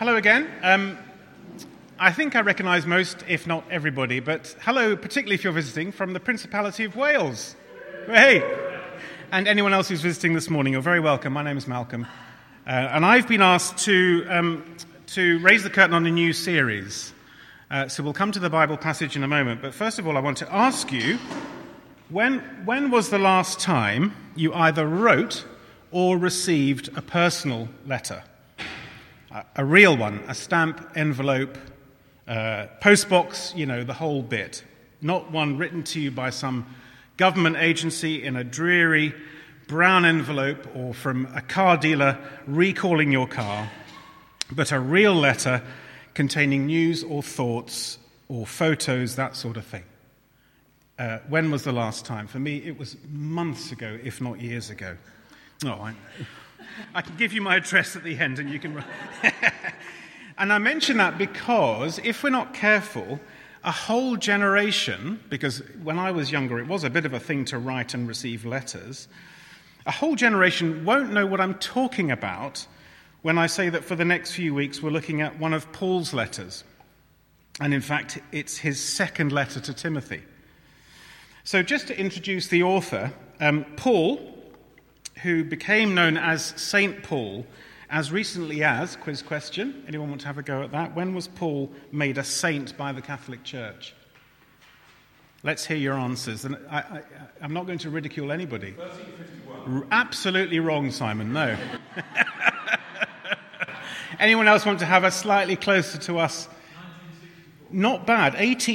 Hello again. I think I recognise most, if not everybody, but hello, particularly if you're visiting from the Principality of Wales. Hey! And anyone else who's visiting this morning, you're very welcome. My name is Malcolm. And I've been asked to raise the curtain on a new series. So we'll come to the Bible passage in a moment. But first of all, I want to ask you, when was the last time you either wrote or received a personal letter? A real one, a stamp, envelope, postbox, the whole bit. Not one written to you by some government agency in a dreary brown envelope or from a car dealer recalling your car, but a real letter containing news or thoughts or photos, that sort of thing. When was the last time? For me, it was months ago, if not years ago. I can give you my address at the end and you can... And I mention that because if we're not careful, a whole generation, because when I was younger it was a bit of a thing to write and receive letters, a whole generation won't know what I'm talking about when I say that for the next few weeks we're looking at one of Paul's letters. And in fact, it's his second letter to Timothy. So just to introduce the author, Paul, who became known as Saint Paul as recently as, quiz question, anyone want to have a go at that? When was Paul made a saint by the Catholic Church? Let's hear your answers. And I'm not going to ridicule anybody. 1351. Absolutely wrong, Simon, no. Anyone else want to have a slightly closer to us? 1964. Not bad,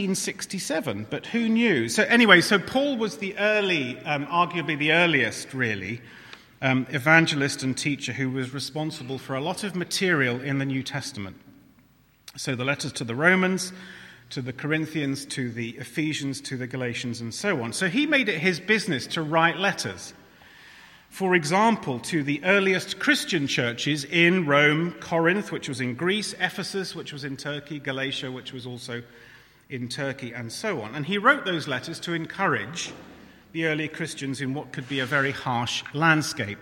1867, but who knew? So anyway, so Paul was the early, arguably the earliest, really, evangelist and teacher who was responsible for a lot of material in the New Testament. So the letters to the Romans, to the Corinthians, to the Ephesians, to the Galatians, and so on. So he made it his business to write letters. For example, to the earliest Christian churches in Rome, Corinth, which was in Greece, Ephesus, which was in Turkey, Galatia, which was also in Turkey, and so on. And he wrote those letters to encourage the early Christians in what could be a very harsh landscape,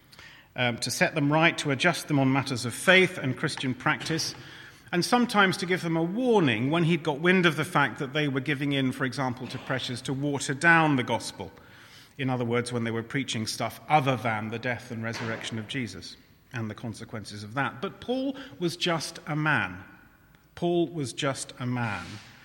to set them right, to adjust them on matters of faith and Christian practice, and sometimes to give them a warning when he'd got wind of the fact that they were giving in, for example, to pressures to water down the gospel. In other words, when they were preaching stuff other than the death and resurrection of Jesus and the consequences of that. But Paul was just a man. Paul was just a man.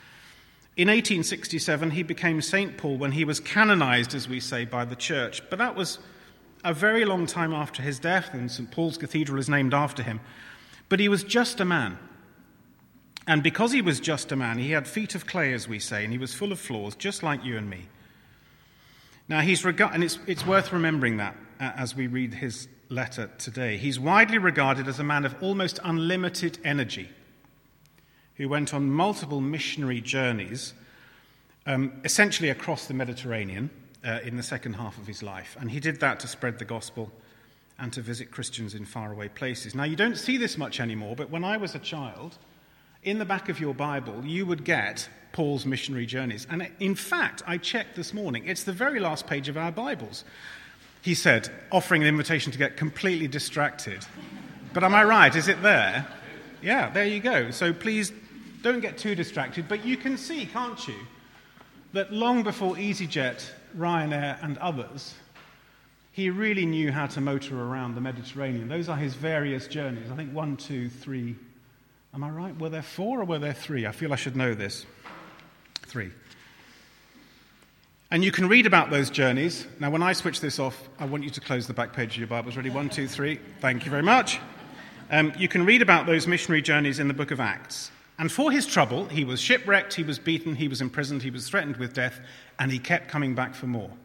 In 1867, he became St. Paul when he was canonized, as we say, by the church. But that was a very long time after his death, and St. Paul's Cathedral is named after him. But he was just a man. And because he was just a man, he had feet of clay, as we say, and he was full of flaws, just like you and me. Now, and it's worth remembering that as we read his letter today. He's widely regarded as a man of almost unlimited energy, who went on multiple missionary journeys, essentially across the Mediterranean in the second half of his life. And he did that to spread the gospel and to visit Christians in faraway places. Now, you don't see this much anymore, but when I was a child, in the back of your Bible, you would get Paul's missionary journeys. And in fact, I checked this morning, it's the very last page of our Bibles. He said, offering an invitation to get completely distracted. But am I right? Is it there? Yeah, there you go. So please don't get too distracted. But you can see, can't you, that long before EasyJet, Ryanair and others, he really knew how to motor around the Mediterranean. Those are his various journeys. I think 1, 2, 3... Am I right? Were there 4 or were there 3? I feel I should know this. 3. And you can read about those journeys. Now, when I switch this off, I want you to close the back page of your Bibles. Ready? 1, 2, 3. Thank you very much. You can read about those missionary journeys in the book of Acts. And for his trouble, he was shipwrecked, he was beaten, he was imprisoned, he was threatened with death, and he kept coming back for more.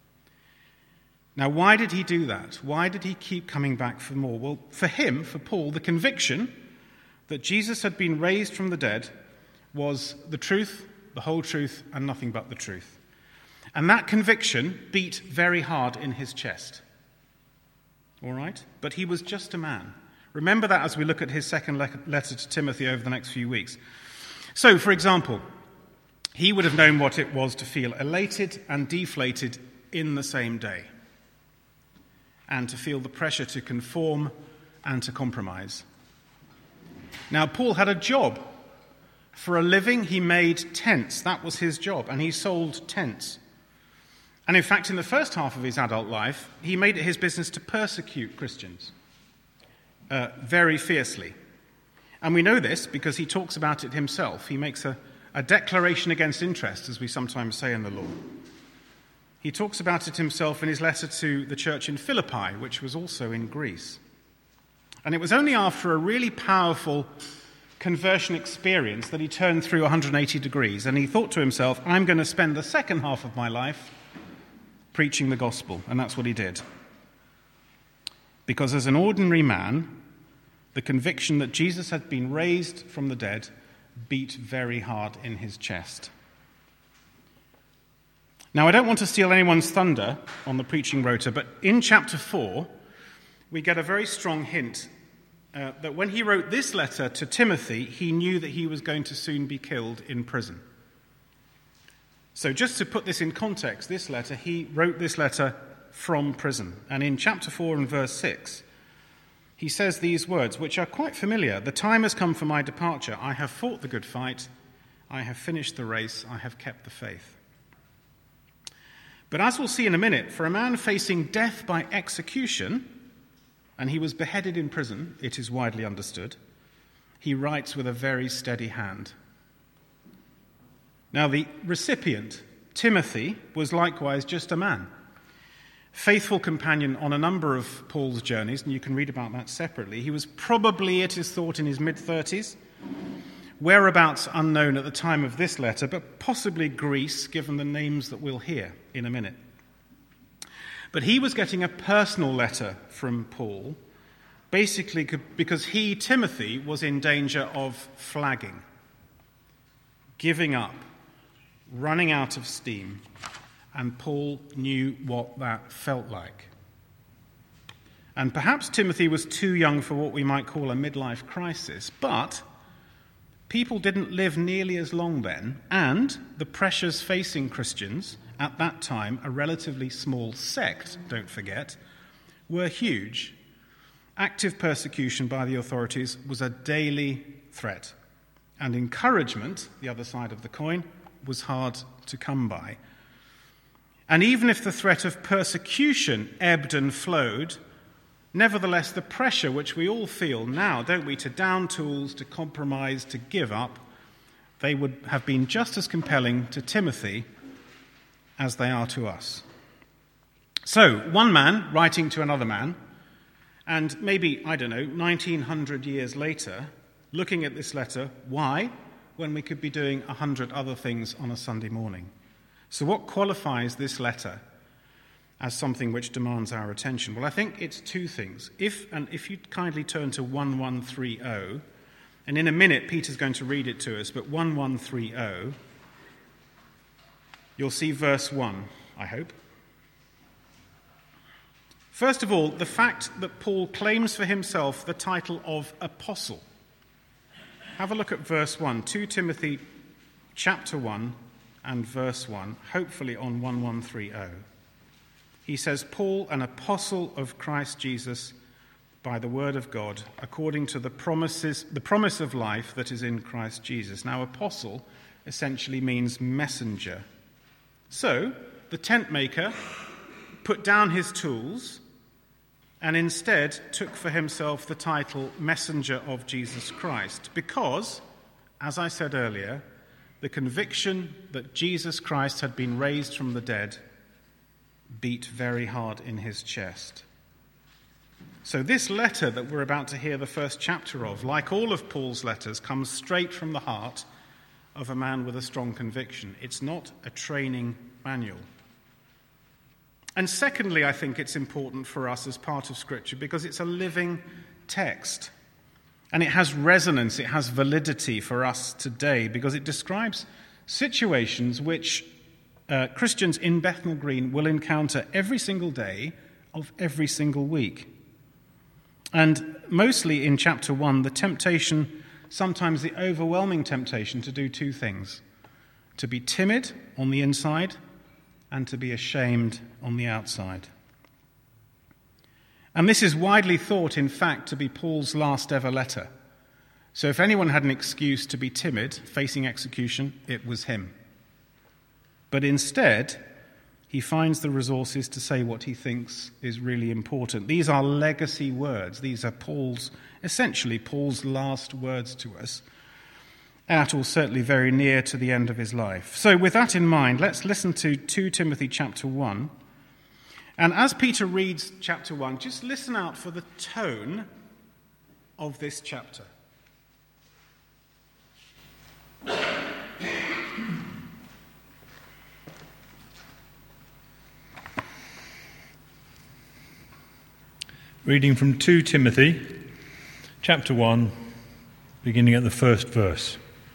Now, why did he do that? Why did he keep coming back for more? Well, for him, for Paul, the conviction that Jesus had been raised from the dead was the truth, the whole truth, and nothing but the truth. And that conviction beat very hard in his chest. All right? But he was just a man. Remember that as we look at his second letter to Timothy over the next few weeks. So, for example, he would have known what it was to feel elated and deflated in the same day, and to feel the pressure to conform and to compromise. Now, Paul had a job. For a living, he made tents. That was his job, and he sold tents. And in fact, in the first half of his adult life, he made it his business to persecute Christians very fiercely. And we know this because he talks about it himself. He makes a declaration against interest, as we sometimes say in the law. He talks about it himself in his letter to the church in Philippi, which was also in Greece. And it was only after a really powerful conversion experience that he turned through 180 degrees, and he thought to himself, I'm going to spend the second half of my life preaching the gospel. And that's what he did. Because as an ordinary man, the conviction that Jesus had been raised from the dead beat very hard in his chest. Now, I don't want to steal anyone's thunder on the preaching rota, but in chapter 4, we get a very strong hint that when he wrote this letter to Timothy, he knew that he was going to soon be killed in prison. So just to put this in context, he wrote this letter from prison. And in chapter 4 and verse 6, he says these words, which are quite familiar. The time has come for my departure. I have fought the good fight. I have finished the race. I have kept the faith. But as we'll see in a minute, for a man facing death by execution, and he was beheaded in prison, it is widely understood, he writes with a very steady hand. Now, the recipient, Timothy, was likewise just a man, faithful companion on a number of Paul's journeys, and you can read about that separately. He was probably, it is thought, in his mid-30s, whereabouts unknown at the time of this letter, but possibly Greece, given the names that we'll hear in a minute. But he was getting a personal letter from Paul, basically because he, Timothy, was in danger of flagging, giving up, running out of steam, and Paul knew what that felt like. And perhaps Timothy was too young for what we might call a midlife crisis, but people didn't live nearly as long then, and the pressures facing Christians at that time, a relatively small sect, don't forget, were huge. Active persecution by the authorities was a daily threat, and encouragement, the other side of the coin, was hard to come by. And even if the threat of persecution ebbed and flowed, nevertheless the pressure which we all feel now, don't we, to down tools, to compromise, to give up, they would have been just as compelling to Timothy as they are to us. So, one man writing to another man, and maybe, 1900 years later, looking at this letter, why? When we could be doing 100 other things on a Sunday morning. So what qualifies this letter as something which demands our attention? Well, I think it's two things. If you'd kindly turn to 1130, and in a minute Peter's going to read it to us, but 1130, you'll see verse 1, I hope. First of all, the fact that Paul claims for himself the title of apostle. Have a look at verse 1, 2 Timothy chapter 1 and verse 1, hopefully on 1130. He says, Paul, an apostle of Christ Jesus, by the word of God, according to the promise of life that is in Christ Jesus. Now, apostle essentially means messenger. So, the tent maker put down his tools and instead took for himself the title messenger of Jesus Christ because, as I said earlier, the conviction that Jesus Christ had been raised from the dead beat very hard in his chest. So this letter that we're about to hear the first chapter of, like all of Paul's letters, comes straight from the heart of a man with a strong conviction. It's not a training manual. And secondly, I think it's important for us as part of Scripture because it's a living text. And it has resonance, it has validity for us today because it describes situations which Christians in Bethnal Green will encounter every single day of every single week. And mostly in chapter 1, the temptation, sometimes the overwhelming temptation to do two things: to be timid on the inside and to be ashamed on the outside. And this is widely thought, in fact, to be Paul's last ever letter. So if anyone had an excuse to be timid, facing execution, it was him. But instead, he finds the resources to say what he thinks is really important. These are legacy words. These are essentially Paul's last words to us, at or certainly very near to the end of his life. So with that in mind, let's listen to 2 Timothy chapter 1. And as Peter reads chapter 1, just listen out for the tone of this chapter. Reading from 2 Timothy, chapter 1, beginning at the first verse.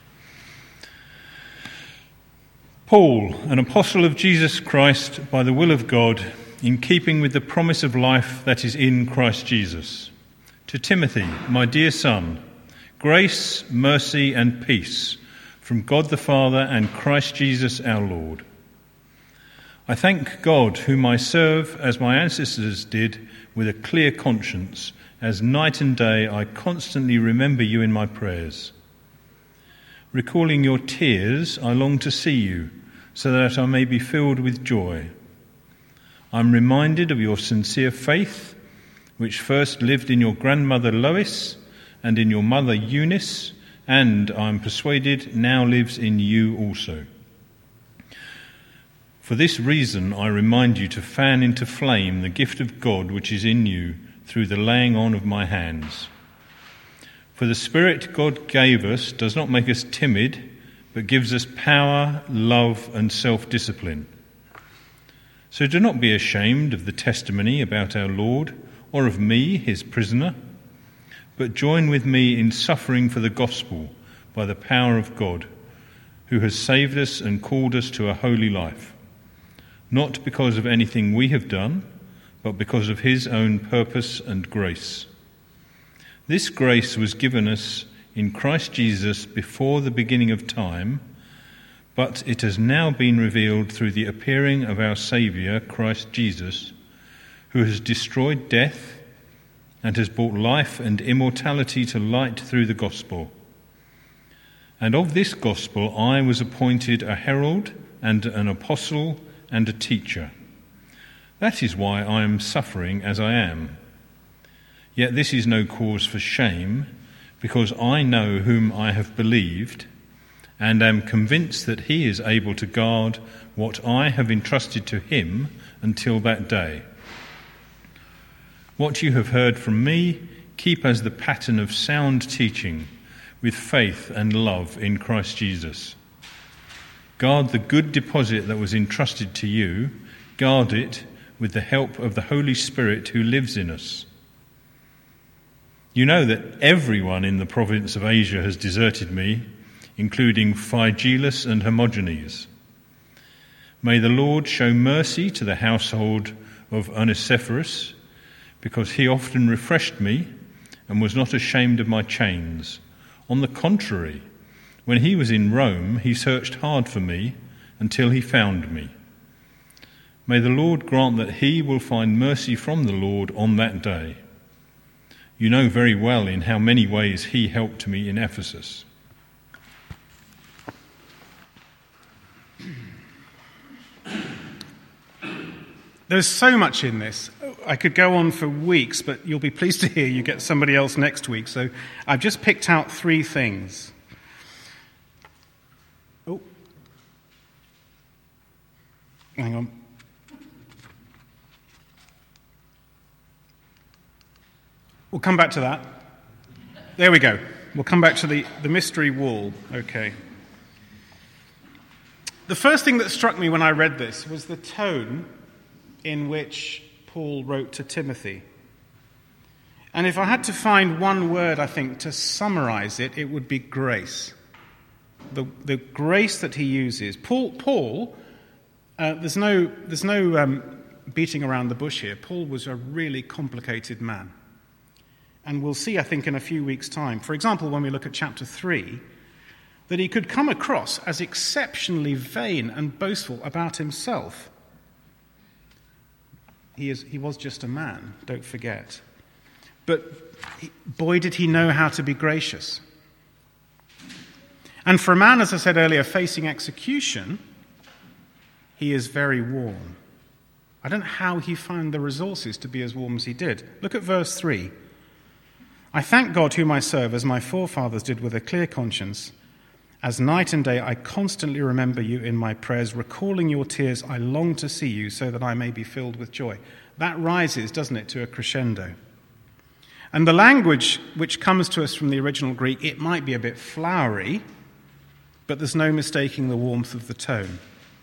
Paul, an apostle of Jesus Christ by the will of God, in keeping with the promise of life that is in Christ Jesus. To Timothy, my dear son, grace, mercy, and peace from God the Father and Christ Jesus our Lord. I thank God, whom I serve as my ancestors did, with a clear conscience, as night and day I constantly remember you in my prayers. Recalling your tears, I long to see you, so that I may be filled with joy. I'm reminded of your sincere faith, which first lived in your grandmother Lois and in your mother Eunice, and, I am persuaded, now lives in you also. For this reason I remind you to fan into flame the gift of God which is in you through the laying on of my hands. For the Spirit God gave us does not make us timid, but gives us power, love, and self-discipline. So do not be ashamed of the testimony about our Lord, or of me, his prisoner, but join with me in suffering for the gospel by the power of God, who has saved us and called us to a holy life, not because of anything we have done, but because of his own purpose and grace. This grace was given us in Christ Jesus before the beginning of time, but it has now been revealed through the appearing of our Saviour, Christ Jesus, who has destroyed death and has brought life and immortality to light through the gospel. And of this gospel I was appointed a herald and an apostle and a teacher. That is why I am suffering as I am. Yet this is no cause for shame, because I know whom I have believed, and am convinced that he is able to guard what I have entrusted to him until that day. What you have heard from me, keep as the pattern of sound teaching, with faith and love in Christ Jesus. Guard the good deposit that was entrusted to you, guard it with the help of the Holy Spirit who lives in us. You know that everyone in the province of Asia has deserted me, including Phygelus and Hermogenes. May the Lord show mercy to the household of Onesiphorus, because he often refreshed me and was not ashamed of my chains. On the contrary, when he was in Rome, he searched hard for me until he found me. May the Lord grant that he will find mercy from the Lord on that day. You know very well in how many ways he helped me in Ephesus. There's so much in this. I could go on for weeks, but you'll be pleased to hear you get somebody else next week. So I've just picked out 3 things. Oh. Hang on. We'll come back to that. There we go. We'll come back to the mystery wall. Okay. The first thing that struck me when I read this was the tone in which Paul wrote to Timothy. And if I had to find one word, I think, to summarize it, it would be grace. The grace that he uses. Paul, there's no beating around the bush here. Paul was a really complicated man. And we'll see, I think, in a few weeks' time, for example, when we look at chapter 3, that he could come across as exceptionally vain and boastful about himself. He was just a man, don't forget. But boy, did he know how to be gracious. And for a man, as I said earlier, facing execution, he is very warm. I don't know how he found the resources to be as warm as he did. Look at verse 3. I thank God whom I serve, as my forefathers did with a clear conscience. As night and day I constantly remember you in my prayers, recalling your tears, I long to see you so that I may be filled with joy. That rises, doesn't it, to a crescendo. And the language which comes to us from the original Greek, it might be a bit flowery, but there's no mistaking the warmth of the tone.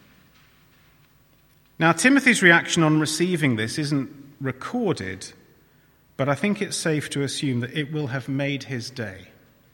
Now, Timothy's reaction on receiving this isn't recorded, but I think it's safe to assume that it will have made his day.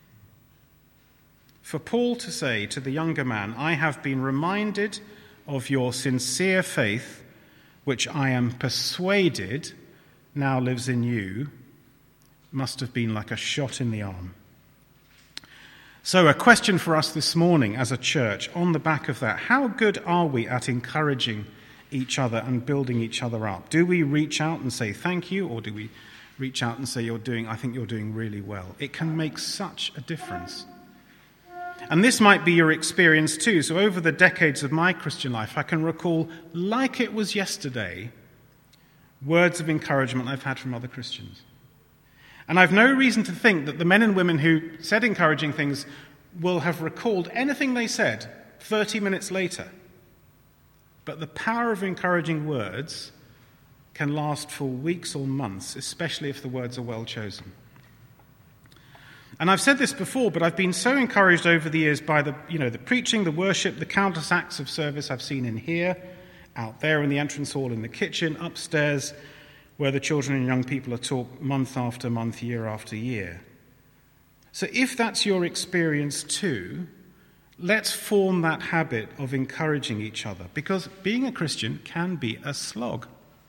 For Paul to say to the younger man, I have been reminded of your sincere faith, which I am persuaded now lives in you, must have been like a shot in the arm. So a question for us this morning as a church on the back of that: how good are we at encouraging each other and building each other up? Do we reach out and say thank you, or do we reach out and say I think you're doing really well? It can make such a difference. And this might be your experience too. So over the decades of my Christian life, I can recall, like it was yesterday, words of encouragement I've had from other Christians. And I've no reason to think that the men and women who said encouraging things will have recalled anything they said 30 minutes later. But the power of encouraging words can last for weeks or months, especially if the words are well chosen. And I've said this before, but I've been so encouraged over the years by the preaching, the worship, the countless acts of service I've seen in here, out there in the entrance hall, in the kitchen, upstairs, where the children and young people are taught month after month, year after year. So if that's your experience too, let's form that habit of encouraging each other, because being a Christian can be a slog.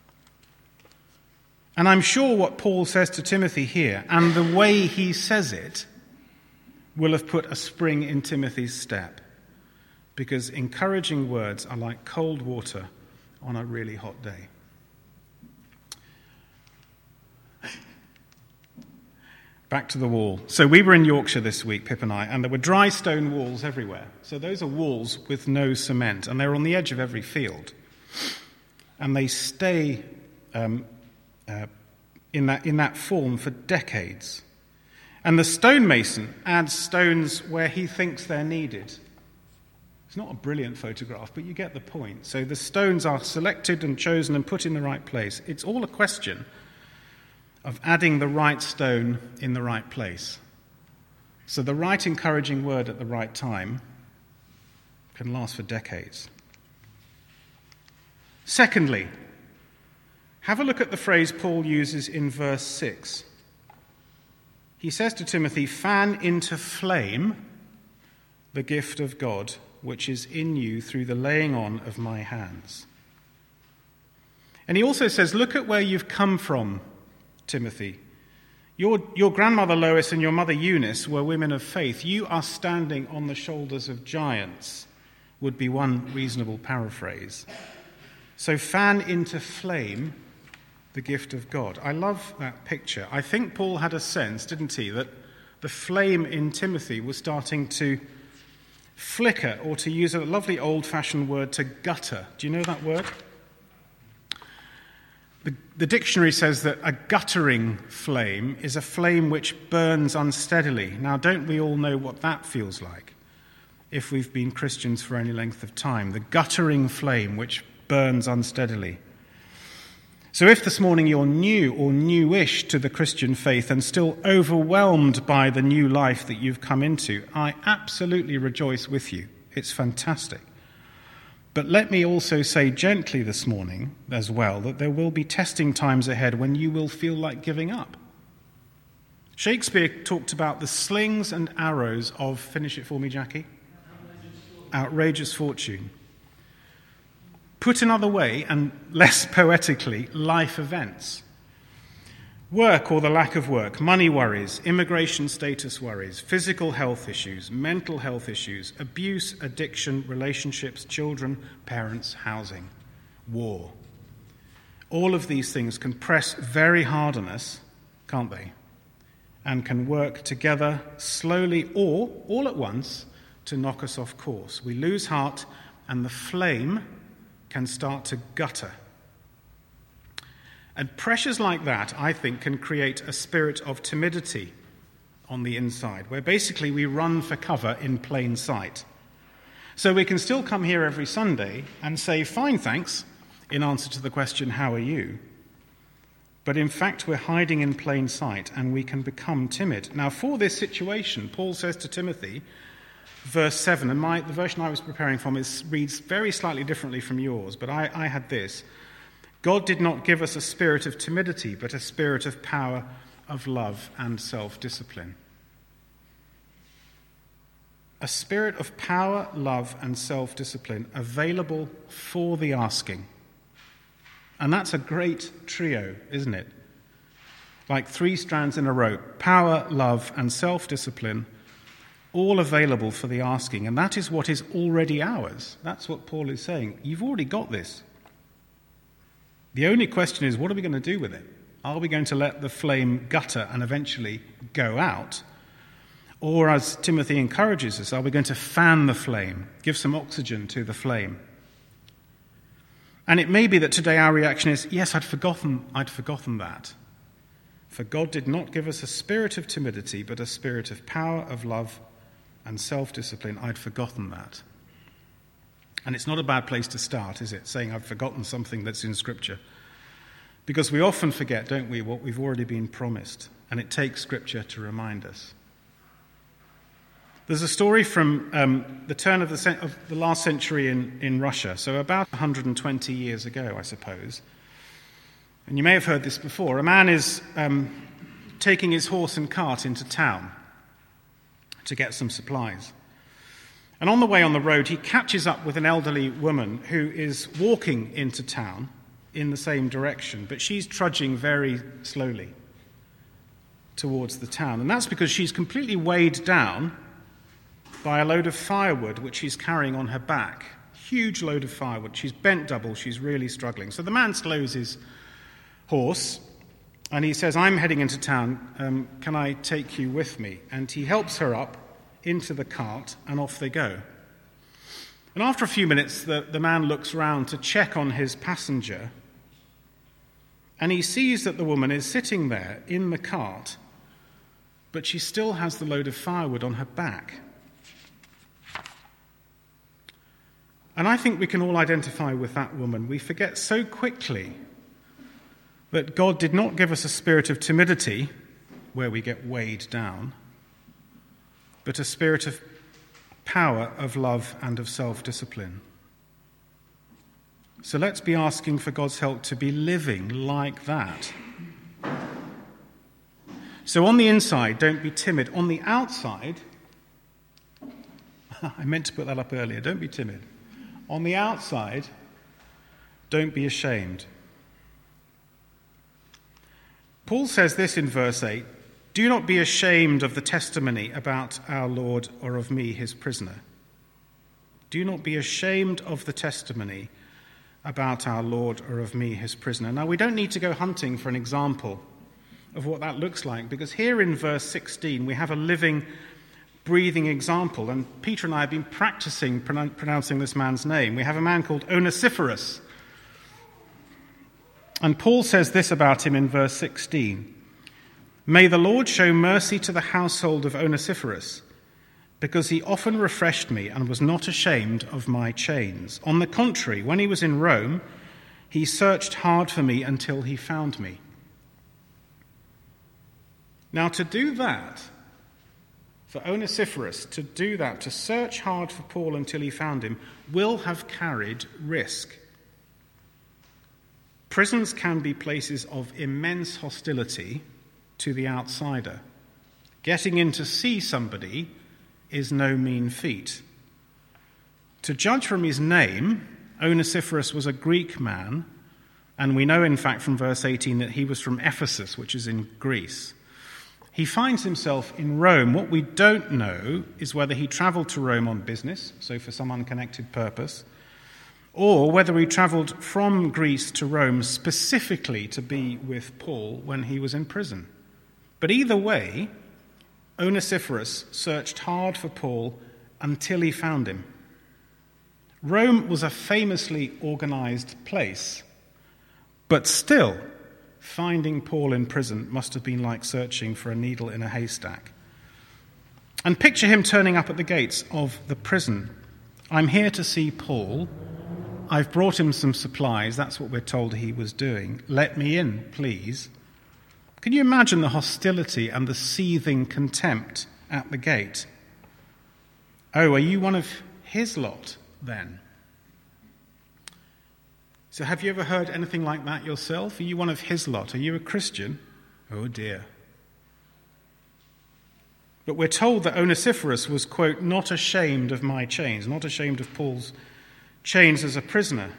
And I'm sure what Paul says to Timothy here, and the way he says it, will have put a spring in Timothy's step, because encouraging words are like cold water on a really hot day. Back to the wall. So we were in Yorkshire this week, Pip and I, and there were dry stone walls everywhere. So those are walls with no cement, and they're on the edge of every field. And they stay in that form for decades. And the stonemason adds stones where he thinks they're needed. It's not a brilliant photograph, but you get the point. So the stones are selected and chosen and put in the right place. It's all a question of adding the right stone in the right place. So the right encouraging word at the right time can last for decades. Secondly, have a look at the phrase Paul uses in verse 6. He says to Timothy, fan into flame the gift of God, which is in you through the laying on of my hands. And he also says, look at where you've come from, Timothy. Your grandmother Lois and your mother Eunice were women of faith. You are standing on the shoulders of giants, would be one reasonable paraphrase. So fan into flame the gift of God. I love that picture. I think Paul had a sense, didn't he, that the flame in Timothy was starting to flicker, or to use a lovely old-fashioned word, to gutter. Do you know that word? The dictionary says that a guttering flame is a flame which burns unsteadily. Now, don't we all know what that feels like if we've been Christians for any length of time? The guttering flame which burns unsteadily. So if this morning you're new or newish to the Christian faith and still overwhelmed by the new life that you've come into, I absolutely rejoice with you. It's fantastic. But let me also say gently this morning as well that there will be testing times ahead when you will feel like giving up. Shakespeare talked about the slings and arrows of, finish it for me, Jackie, outrageous fortune. Put another way, and less poetically, life events. Work or the lack of work, money worries, immigration status worries, physical health issues, mental health issues, abuse, addiction, relationships, children, parents, housing, war. All of these things can press very hard on us, can't they? And can work together slowly or all at once to knock us off course. We lose heart and the flame can start to gutter. And pressures like that, I think, can create a spirit of timidity on the inside, where basically we run for cover in plain sight. So we can still come here every Sunday and say, fine, thanks, in answer to the question, how are you? But in fact, we're hiding in plain sight and we can become timid. Now, for this situation, Paul says to Timothy, verse 7, and the version I was preparing from reads very slightly differently from yours, but I had this. God did not give us a spirit of timidity, but a spirit of power, of love, and self-discipline. A spirit of power, love, and self-discipline available for the asking. And that's a great trio, isn't it? Like 3 strands in a rope. Power, love, and self-discipline, all available for the asking. And that is what is already ours. That's what Paul is saying. You've already got this. The only question is, what are we going to do with it? Are we going to let the flame gutter and eventually go out? Or, as Timothy encourages us, are we going to fan the flame, give some oxygen to the flame? And it may be that today our reaction is, yes, I'd forgotten that. For God did not give us a spirit of timidity, but a spirit of power, of love, and self-discipline. I'd forgotten that. And it's not a bad place to start, is it? Saying I've forgotten something that's in Scripture. Because we often forget, don't we, what we've already been promised. And it takes Scripture to remind us. There's a story from the turn of the last century in Russia, so about 120 years ago, I suppose. And you may have heard this before. A man is taking his horse and cart into town to get some supplies. And on the way on the road, he catches up with an elderly woman who is walking into town in the same direction, but she's trudging very slowly towards the town. And that's because she's completely weighed down by a load of firewood which she's carrying on her back. Huge load of firewood. She's bent double. She's really struggling. So the man slows his horse and he says, I'm heading into town. Can I take you with me? And he helps her up into the cart and off they go. And after a few minutes, the man looks round to check on his passenger and he sees that the woman is sitting there in the cart, but she still has the load of firewood on her back. And I think we can all identify with that woman. We forget so quickly that God did not give us a spirit of timidity, where we get weighed down, but a spirit of power, of love, and of self-discipline. So let's be asking for God's help to be living like that. So on the inside, don't be timid. On the outside, I meant to put that up earlier, don't be timid. On the outside, don't be ashamed. Paul says this in verse 8, do not be ashamed of the testimony about our Lord or of me, his prisoner. Do not be ashamed of the testimony about our Lord or of me, his prisoner. Now, we don't need to go hunting for an example of what that looks like, because here in verse 16 we have a living, breathing example, and Peter and I have been practicing pronouncing this man's name. We have a man called Onesiphorus. And Paul says this about him in verse 16. May the Lord show mercy to the household of Onesiphorus, because he often refreshed me and was not ashamed of my chains. On the contrary, when he was in Rome, he searched hard for me until he found me. Now, to do that, for Onesiphorus to do that, to search hard for Paul until he found him, will have carried risk. Prisons can be places of immense hostility to the outsider. Getting in to see somebody is no mean feat. To judge from his name, Onesiphorus was a Greek man, and we know in fact from verse 18 that he was from Ephesus, which is in Greece. He finds himself in Rome. What we don't know is whether he travelled to Rome on business, so for some unconnected purpose, or whether he travelled from Greece to Rome specifically to be with Paul when he was in prison. But either way, Onesiphorus searched hard for Paul until he found him. Rome was a famously organized place, but still, finding Paul in prison must have been like searching for a needle in a haystack. And picture him turning up at the gates of the prison. I'm here to see Paul. I've brought him some supplies. That's what we're told he was doing. Let me in, please. Can you imagine the hostility and the seething contempt at the gate? Oh, are you one of his lot then? So have you ever heard anything like that yourself? Are you one of his lot? Are you a Christian? Oh dear. But we're told that Onesiphorus was, quote, not ashamed of my chains, not ashamed of Paul's chains as a prisoner.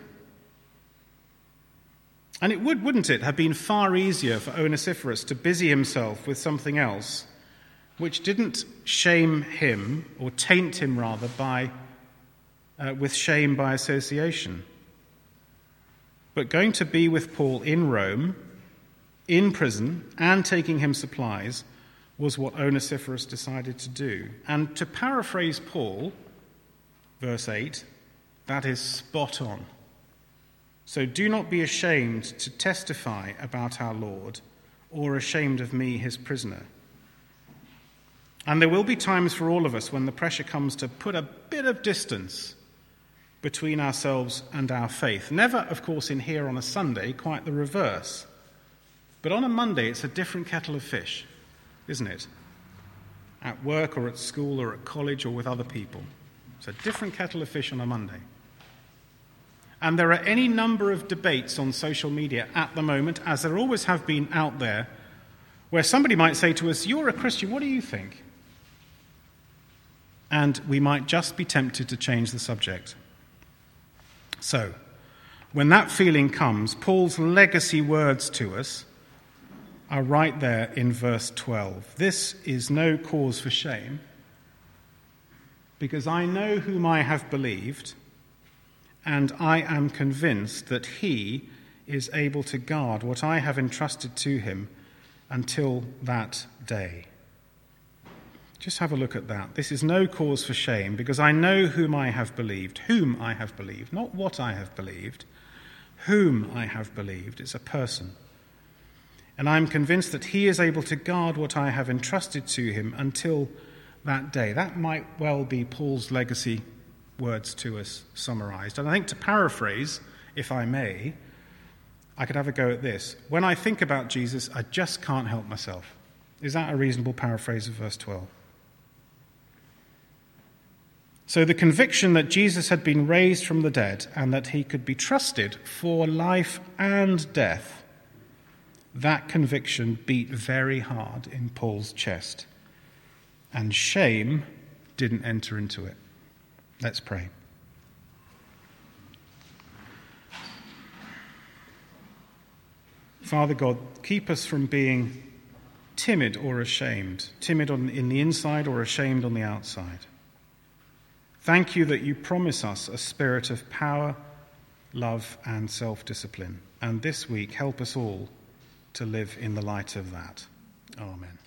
And it wouldn't it, have been far easier for Onesiphorus to busy himself with something else which didn't shame him, or taint him rather, with shame by association. But going to be with Paul in Rome, in prison, and taking him supplies was what Onesiphorus decided to do. And to paraphrase Paul, verse 8, that is spot on. So do not be ashamed to testify about our Lord, or ashamed of me, his prisoner. And there will be times for all of us when the pressure comes to put a bit of distance between ourselves and our faith. Never, of course, in here on a Sunday, quite the reverse. But on a Monday, it's a different kettle of fish, isn't it? At work or at school or at college or with other people. It's a different kettle of fish on a Monday. And there are any number of debates on social media at the moment, as there always have been out there, where somebody might say to us, "You're a Christian, what do you think?" And we might just be tempted to change the subject. So, when that feeling comes, Paul's legacy words to us are right there in verse 12. This is no cause for shame, because I know whom I have believed, and I am convinced that he is able to guard what I have entrusted to him until that day. Just have a look at that. This is no cause for shame, because I know whom I have believed, not what I have believed, whom I have believed. It's a person. And I'm convinced that he is able to guard what I have entrusted to him until that day. That might well be Paul's legacy words to us summarized. And I think, to paraphrase, if I may, I could have a go at this. When I think about Jesus, I just can't help myself. Is that a reasonable paraphrase of verse 12? So the conviction that Jesus had been raised from the dead and that he could be trusted for life and death, that conviction beat very hard in Paul's chest. And shame didn't enter into it. Let's pray. Father God, keep us from being timid or ashamed, timid in the inside or ashamed on the outside. Thank you that you promise us a spirit of power, love, and self-discipline. And this week, help us all to live in the light of that. Amen.